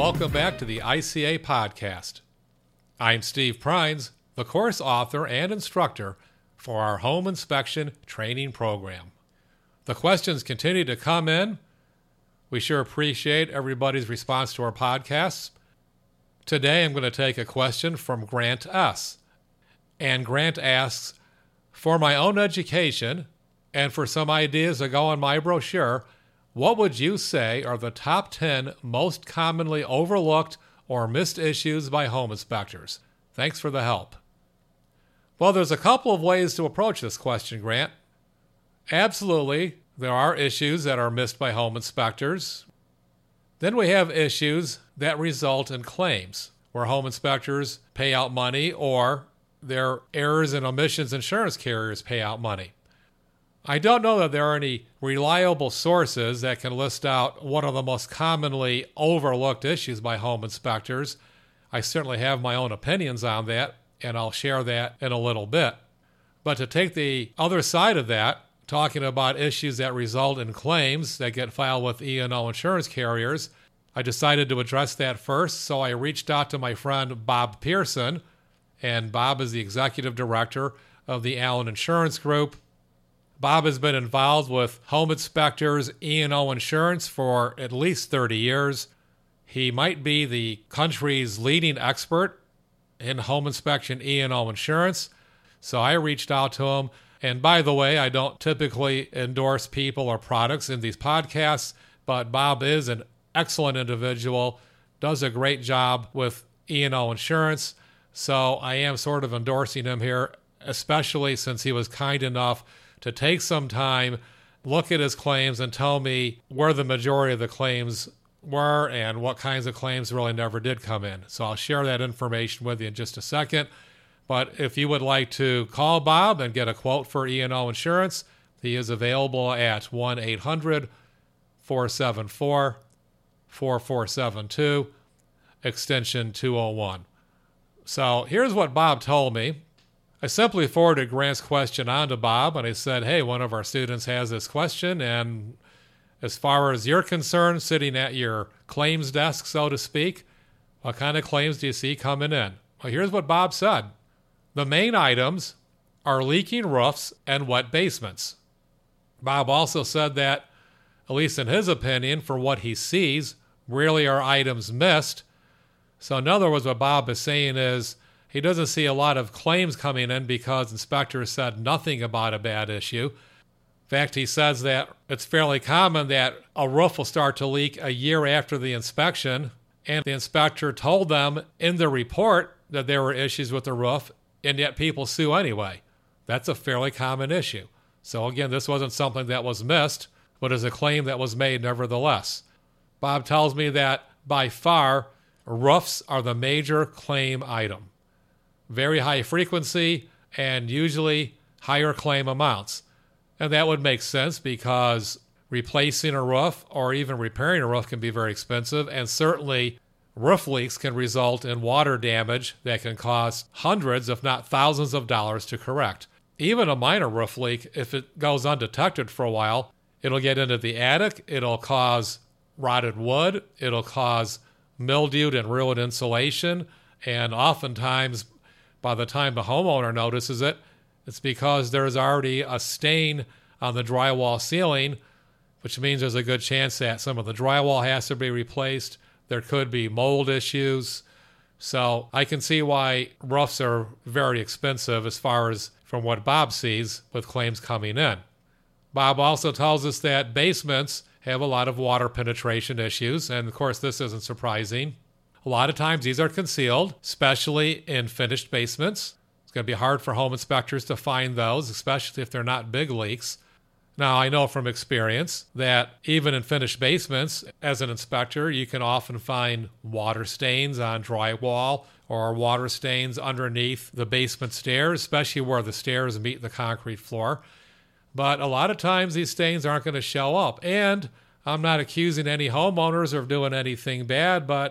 welcome back to the ICA podcast. I'm Steve Prines, the course author and instructor for our home inspection training program. The questions continue to come in. We sure appreciate everybody's response to our podcasts. Today I'm going to take a question from Grant S. And Grant asks, for my own education and for some ideas that go on my brochure, what would you say are the top 10 most commonly overlooked or missed issues by home inspectors? Thanks for the help. Well, there's a couple of ways to approach this question, Grant. Absolutely, there are issues that are missed by home inspectors. Then we have issues that result in claims, where home inspectors pay out money or their errors and omissions insurance carriers pay out money. I don't know that there are any reliable sources that can list out what are the most commonly overlooked issues by home inspectors. I certainly have my own opinions on that, and I'll share that in a little bit. But to take the other side of that, talking about issues that result in claims that get filed with E&O insurance carriers, I decided to address that first, so I reached out to my friend Bob Pearson, and Bob is the executive director of the Allen Insurance Group. Bob has been involved with home inspectors, E&O insurance for at least 30 years. He might be the country's leading expert in home inspection E&O insurance. So I reached out to him. And by the way, I don't typically endorse people or products in these podcasts, but Bob is an excellent individual, does a great job with E&O insurance. So I am sort of endorsing him here, especially since he was kind enough to take some time, look at his claims, and tell me where the majority of the claims were and what kinds of claims really never did come in. So I'll share that information with you in just a second. But if you would like to call Bob and get a quote for E&O insurance, he is available at 1-800-474-4472, extension 201. So here's what Bob told me. I simply forwarded Grant's question on to Bob, and I said, hey, one of our students has this question, and as far as you're concerned, sitting at your claims desk, so to speak, what kind of claims do you see coming in? Well, here's what Bob said. The main items are leaking roofs and wet basements. Bob also said that, at least in his opinion, for what he sees, rarely are items missed. So in other words, what Bob is saying is, he doesn't see a lot of claims coming in because inspectors said nothing about a bad issue. In fact, he says that it's fairly common that a roof will start to leak a year after the inspection, and the inspector told them in the report that there were issues with the roof, and yet people sue anyway. That's a fairly common issue. So again, this wasn't something that was missed, but is a claim that was made nevertheless. Bob tells me that by far, roofs are the major claim item. Very high frequency and usually higher claim amounts. And that would make sense because replacing a roof or even repairing a roof can be very expensive, and certainly roof leaks can result in water damage that can cost hundreds, if not thousands of dollars to correct. Even a minor roof leak, if it goes undetected for a while, it'll get into the attic, it'll cause rotted wood, it'll cause mildewed and ruined insulation, and oftentimes by the time the homeowner notices it, it's because there's already a stain on the drywall ceiling, which means there's a good chance that some of the drywall has to be replaced. There could be mold issues. So I can see why roofs are very expensive as far as from what Bob sees with claims coming in. Bob also tells us that basements have a lot of water penetration issues, and of course this isn't surprising. A lot of times these are concealed, especially in finished basements. It's going to be hard for home inspectors to find those, especially if they're not big leaks. Now, I know from experience that even in finished basements, as an inspector, you can often find water stains on drywall or water stains underneath the basement stairs, especially where the stairs meet the concrete floor. But a lot of times these stains aren't going to show up. And I'm not accusing any homeowners of doing anything bad, but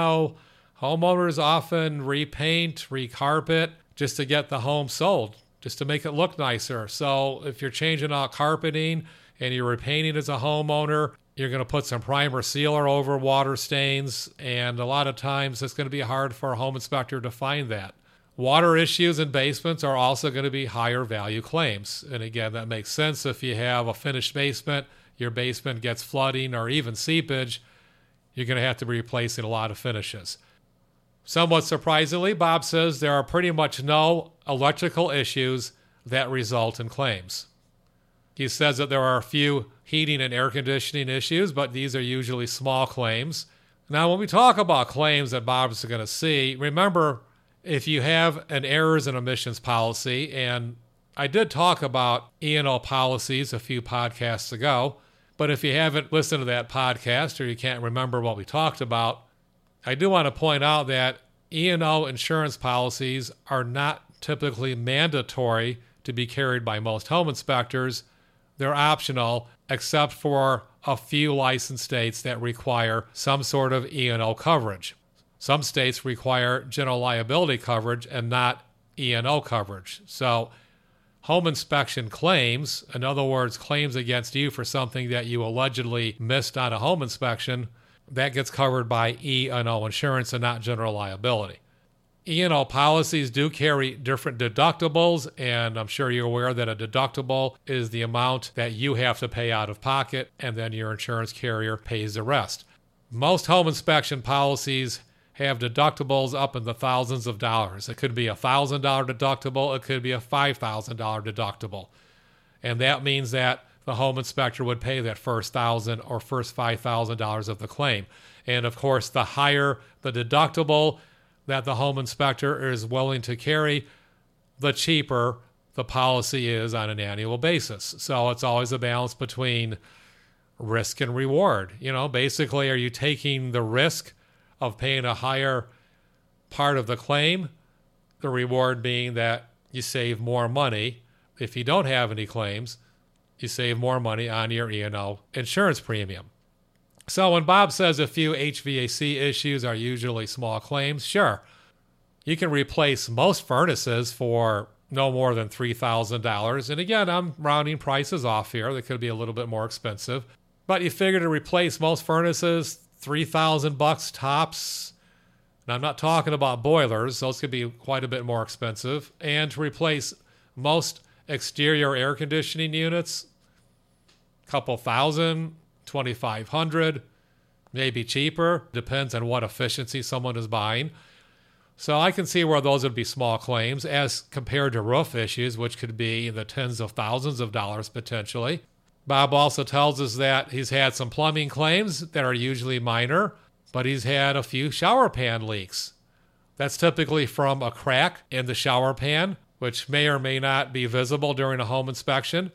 homeowners often repaint, recarpet just to get the home sold, just to make it look nicer. So if you're changing out carpeting and you're repainting as a homeowner, You're going to put some primer sealer over water stains, and a lot of times it's going to be hard for a home inspector to find that. Water issues in basements are also going to be higher value claims. And again, that makes sense if you have a finished basement, your basement gets flooding or even seepage, you're going to have to be replacing a lot of finishes. Somewhat surprisingly, Bob says there are pretty much no electrical issues that result in claims. He says that there are a few heating and air conditioning issues, but these are usually small claims. Now, when we talk about claims that Bob's going to see, remember, if you have an errors and omissions policy, and I did talk about E&O policies a few podcasts ago, but if you haven't listened to that podcast or you can't remember what we talked about, I do want to point out that E&O insurance policies are not typically mandatory to be carried by most home inspectors. They're optional, except for a few licensed states that require some sort of E&O coverage. Some states require general liability coverage and not E&O coverage. So home inspection claims, in other words, claims against you for something that you allegedly missed on a home inspection, that gets covered by E&O insurance and not general liability. E&O policies do carry different deductibles, and I'm sure you're aware that a deductible is the amount that you have to pay out of pocket, and then your insurance carrier pays the rest. Most home inspection policies have deductibles up in the thousands of dollars. It could be a $1,000 deductible. It could be a $5,000 deductible. And that means that the home inspector would pay that first $1,000 or first $5,000 of the claim. And of course, the higher the deductible that the home inspector is willing to carry, the cheaper the policy is on an annual basis. So it's always a balance between risk and reward. You know, basically, are you taking the risk of paying a higher part of the claim, the reward being that you save more money? If you don't have any claims, you save more money on your E&O insurance premium. So when Bob says a few HVAC issues are usually small claims, sure, you can replace most furnaces for no more than $3,000. And again, I'm rounding prices off here. They could be a little bit more expensive. But you figure to replace most furnaces, $3,000 tops. Now, I'm not talking about boilers. Those could be quite a bit more expensive. And to replace most exterior air conditioning units, a couple thousand, 2,500, maybe cheaper. Depends on what efficiency someone is buying. So I can see where those would be small claims as compared to roof issues, which could be in the tens of thousands of dollars potentially. Bob also tells us that he's had some plumbing claims that are usually minor, but he's had a few shower pan leaks. That's typically from a crack in the shower pan, which may or may not be visible during a home inspection.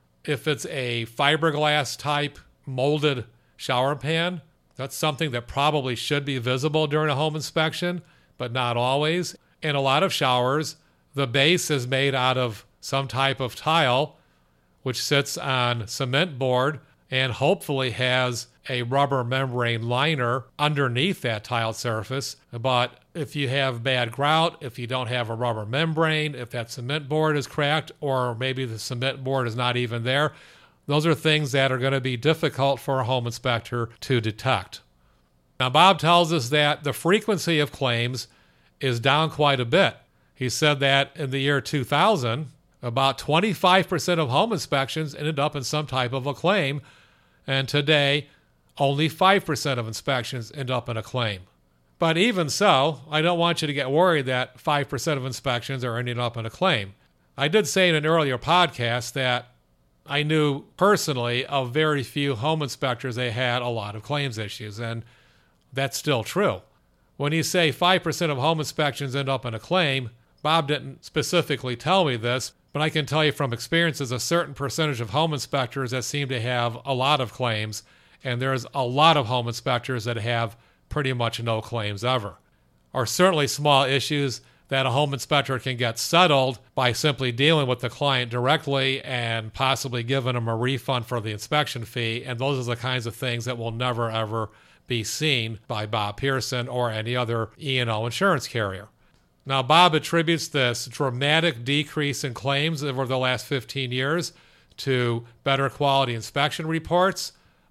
If it's a fiberglass type molded shower pan, that's something that probably should be visible during a home inspection, but not always. In a lot of showers, the base is made out of some type of tile, which sits on cement board and hopefully has a rubber membrane liner underneath that tile surface. But if you have bad grout, if you don't have a rubber membrane, if that cement board is cracked, or maybe the cement board is not even there, those are things that are going to be difficult for a home inspector to detect. Now, Bob tells us that the frequency of claims is down quite a bit. He said that in the year 2000, about 25% of home inspections ended up in some type of a claim, and today, only 5% of inspections end up in a claim. But even so, I don't want you to get worried that 5% of inspections are ending up in a claim. I did say in an earlier podcast that I knew personally of very few home inspectors that had a lot of claims issues, and that's still true. When you say 5% of home inspections end up in a claim, Bob didn't specifically tell me this, but I can tell you from experience there's a certain percentage of home inspectors that seem to have a lot of claims, and there's a lot of home inspectors that have pretty much no claims ever. Or certainly small issues that a home inspector can get settled by simply dealing with the client directly and possibly giving them a refund for the inspection fee, and those are the kinds of things that will never ever be seen by Bob Pearson or any other E&O insurance carrier. Now, Bob attributes this dramatic decrease in claims over the last 15 years to better quality inspection reports,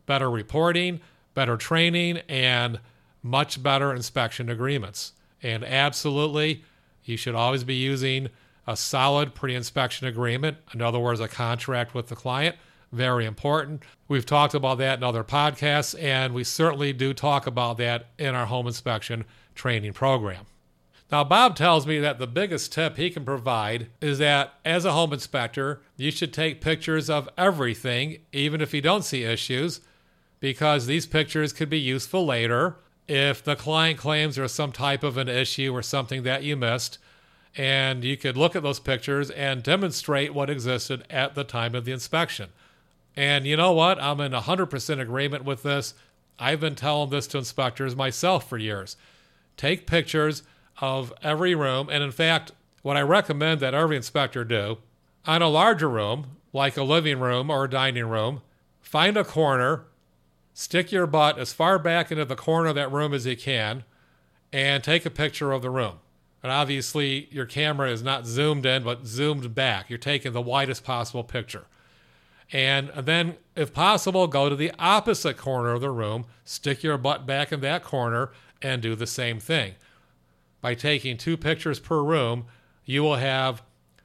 better reporting, better training, and much better inspection agreements. And absolutely, you should always be using a solid pre-inspection agreement. In other words, a contract with the client. Very important. We've talked about that in other podcasts, and we certainly do talk about that in our home inspection training program. Now, Bob tells me that the biggest tip he can provide is that as a home inspector, you should take pictures of everything, even if you don't see issues, because these pictures could be useful later if the client claims there's some type of an issue or something that you missed, and you could look at those pictures and demonstrate what existed at the time of the inspection. And you know what? I'm in 100% agreement with this. I've been telling this to inspectors myself for years. Take pictures of every room, and in fact, what I recommend that every inspector do, on a larger room, like a living room or a dining room, find a corner, stick your butt as far back into the corner of that room as you can, and take a picture of the room. And obviously, your camera is not zoomed in, but zoomed back. You're taking the widest possible picture. And then, if possible, go to the opposite corner of the room, stick your butt back in that corner, and do the same thing. By taking 2 pictures per room, you will have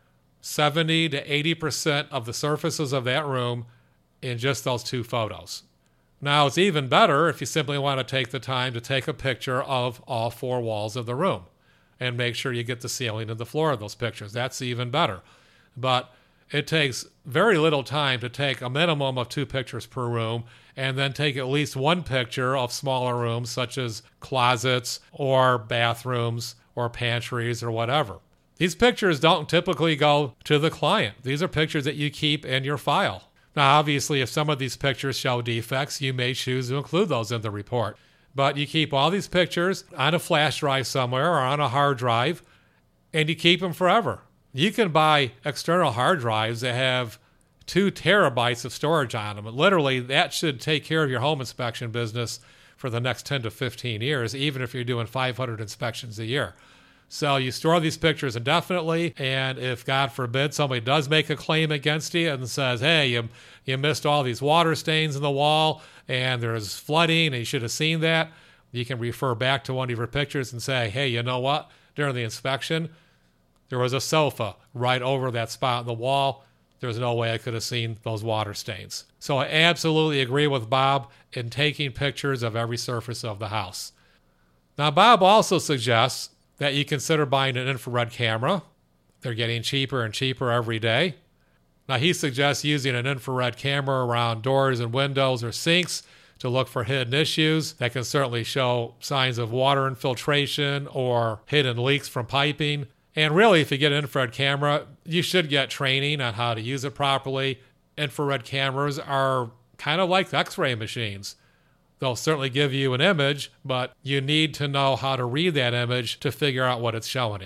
70 to 80% of the surfaces of that room in just those 2 photos. Now, it's even better if you simply want to take the time to take a picture of all 4 walls of the room and make sure you get the ceiling and the floor of those pictures. That's even better. But it takes very little time to take a minimum of 2 pictures per room and then take at least 1 picture of smaller rooms such as closets or bathrooms or pantries or whatever. These pictures don't typically go to the client. These are pictures that you keep in your file. Now, obviously, if some of these pictures show defects, you may choose to include those in the report. But you keep all these pictures on a flash drive somewhere or on a hard drive, and you keep them forever. You can buy external hard drives that have 2 terabytes of storage on them. Literally, that should take care of your home inspection business for the next 10 to 15 years, even if you're doing 500 inspections a year. So you store these pictures indefinitely, and if, God forbid, somebody does make a claim against you and says, hey, you missed all these water stains in the wall, and there's flooding, and you should have seen that, you can refer back to one of your pictures and say, hey, you know what? During the inspection, there was a sofa right over that spot on the wall. There's no way I could have seen those water stains. So I absolutely agree with Bob in taking pictures of every surface of the house. Now, Bob also suggests that you consider buying an infrared camera. They're getting cheaper and cheaper every day. Now, he suggests using an infrared camera around doors and windows or sinks to look for hidden issues that can certainly show signs of water infiltration or hidden leaks from piping. And really, if you get an infrared camera, you should get training on how to use it properly. Infrared cameras are kind of like X-ray machines. They'll certainly give you an image, but you need to know how to read that image to figure out what it's showing you.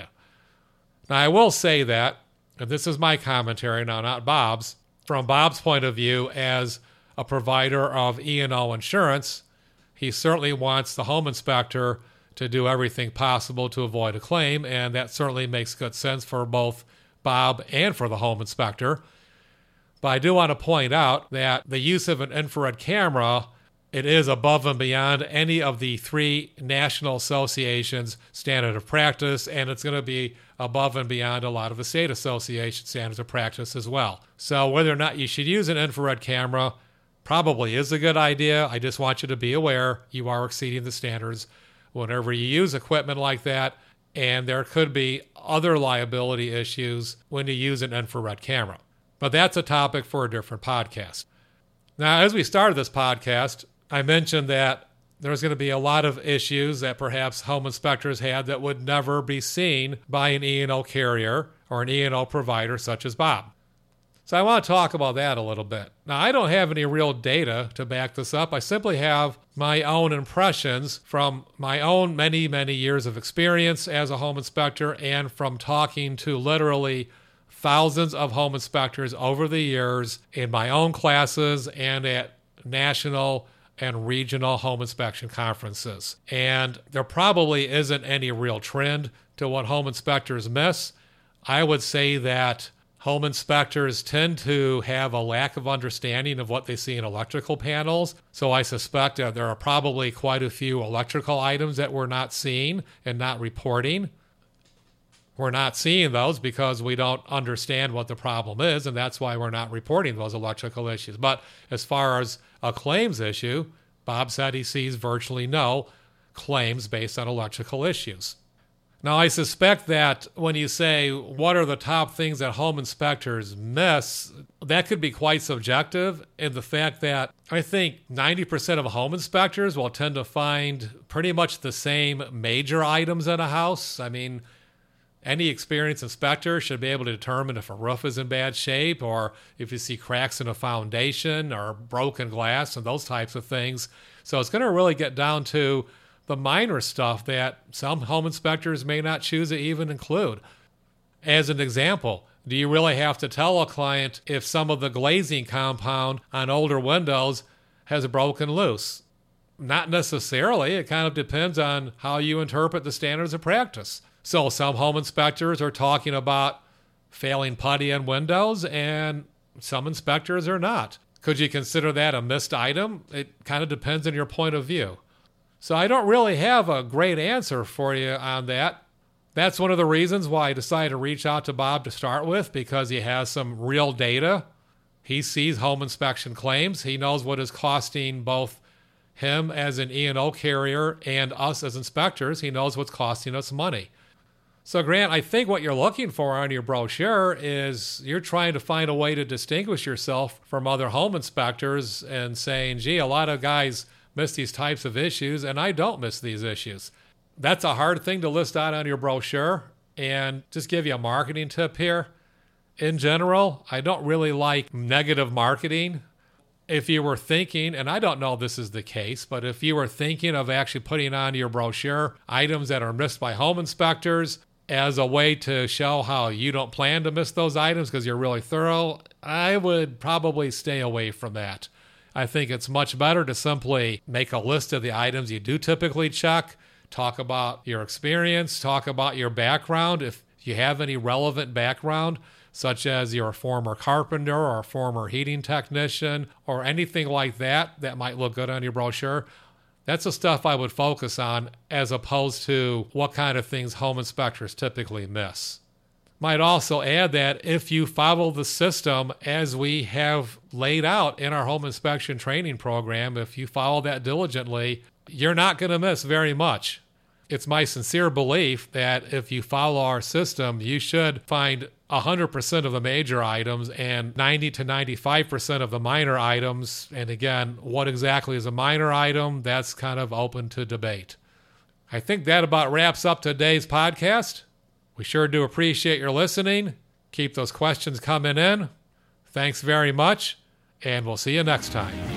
Now, I will say that, and this is my commentary now, not Bob's, from Bob's point of view as a provider of E&O insurance, he certainly wants the home inspector to do everything possible to avoid a claim, and that certainly makes good sense for both Bob and for the home inspector. But I do want to point out that the use of an infrared camera, it is above and beyond any of the 3 national associations' standard of practice, and it's going to be above and beyond a lot of the state association standards of practice as well. So whether or not you should use an infrared camera probably is a good idea. I just want you to be aware you are exceeding the standards whenever you use equipment like that, and there could be other liability issues when you use an infrared camera. But that's a topic for a different podcast. Now, as we started this podcast, I mentioned that there's going to be a lot of issues that perhaps home inspectors had that would never be seen by an E&O carrier or an E&O provider such as Bob. So I want to talk about that a little bit. Now, I don't have any real data to back this up. I simply have my own impressions from my own many, many years of experience as a home inspector and from talking to literally thousands of home inspectors over the years in my own classes and at national and regional home inspection conferences. And there probably isn't any real trend to what home inspectors miss. I would say that Home inspectors tend to have a lack of understanding of what they see in electrical panels. So I suspect that there are probably quite a few electrical items that we're not seeing and not reporting. We're not seeing those because we don't understand what the problem is, and that's why we're not reporting those electrical issues. But as far as a claims issue, Bob said he sees virtually no claims based on electrical issues. Now, I suspect that when you say, what are the top things that home inspectors miss, that could be quite subjective in the fact that I think 90% of home inspectors will tend to find pretty much the same major items in a house. I mean, any experienced inspector should be able to determine if a roof is in bad shape or if you see cracks in a foundation or broken glass and those types of things. So it's going to really get down to the minor stuff that some home inspectors may not choose to even include. As an example, do you really have to tell a client if some of the glazing compound on older windows has broken loose? Not necessarily. It kind of depends on how you interpret the standards of practice. So some home inspectors are talking about failing putty in windows, and some inspectors are not. Could you consider that a missed item? It kind of depends on your point of view. So I don't really have a great answer for you on that. That's one of the reasons why I decided to reach out to Bob to start with, because he has some real data. He sees home inspection claims. He knows what is costing both him as an E&O carrier and us as inspectors. He knows what's costing us money. So, Grant, I think what you're looking for on your brochure is you're trying to find a way to distinguish yourself from other home inspectors and saying, gee, a lot of guys miss these types of issues, and I don't miss these issues. That's a hard thing to list out on your brochure. And just give you a marketing tip here. In general, I don't really like negative marketing. If you were thinking, and I don't know if this is the case, but if you were thinking of actually putting on your brochure items that are missed by home inspectors as a way to show how you don't plan to miss those items because you're really thorough, I would probably stay away from that. I think it's much better to simply make a list of the items you do typically check, talk about your experience, talk about your background, if you have any relevant background, such as you're a former carpenter or a former heating technician or anything like that that might look good on your brochure. That's the stuff I would focus on as opposed to what kind of things home inspectors typically miss. Might also add that if you follow the system as we have laid out in our home inspection training program, if you follow that diligently, you're not going to miss very much. It's my sincere belief that if you follow our system, you should find 100% of the major items and 90 to 95% of the minor items. And again, what exactly is a minor item? That's kind of open to debate. I think that about wraps up today's podcast. We sure do appreciate your listening. Keep those questions coming in. Thanks very much, and we'll see you next time.